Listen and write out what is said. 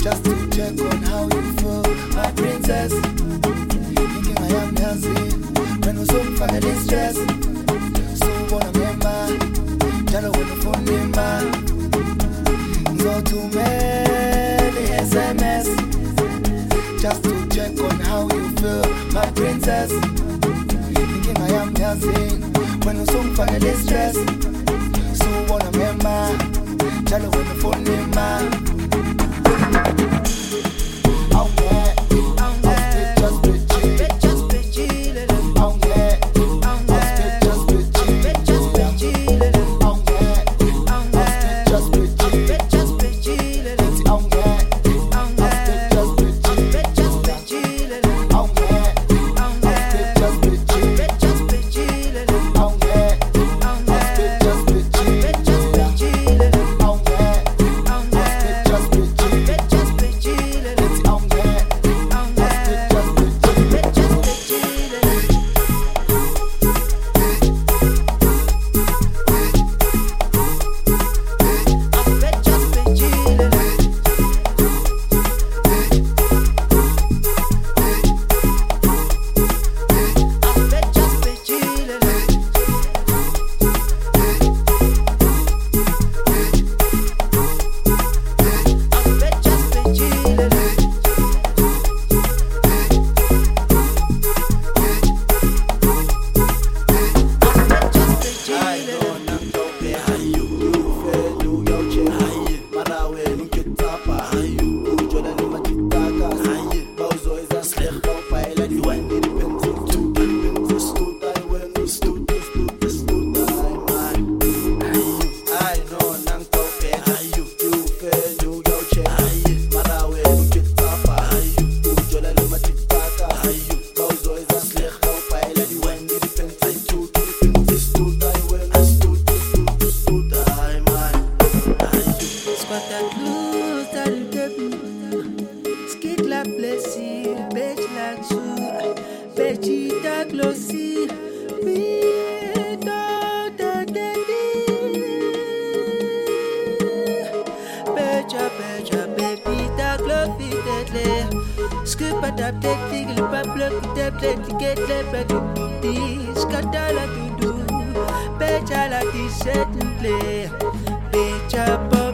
just to check on how you feel, my princess. Thinking I am dancing when you so fucking distress. So wanna remember, tell her when you phone me, man. So too many SMS, just to check on how you feel, my princess. Thinking I am dancing when you so fucking distress. So wanna remember, tell her when you phone me, man. Scoop at up, take the public, the plate to get left this. Scatala to do, better like this set and play. Better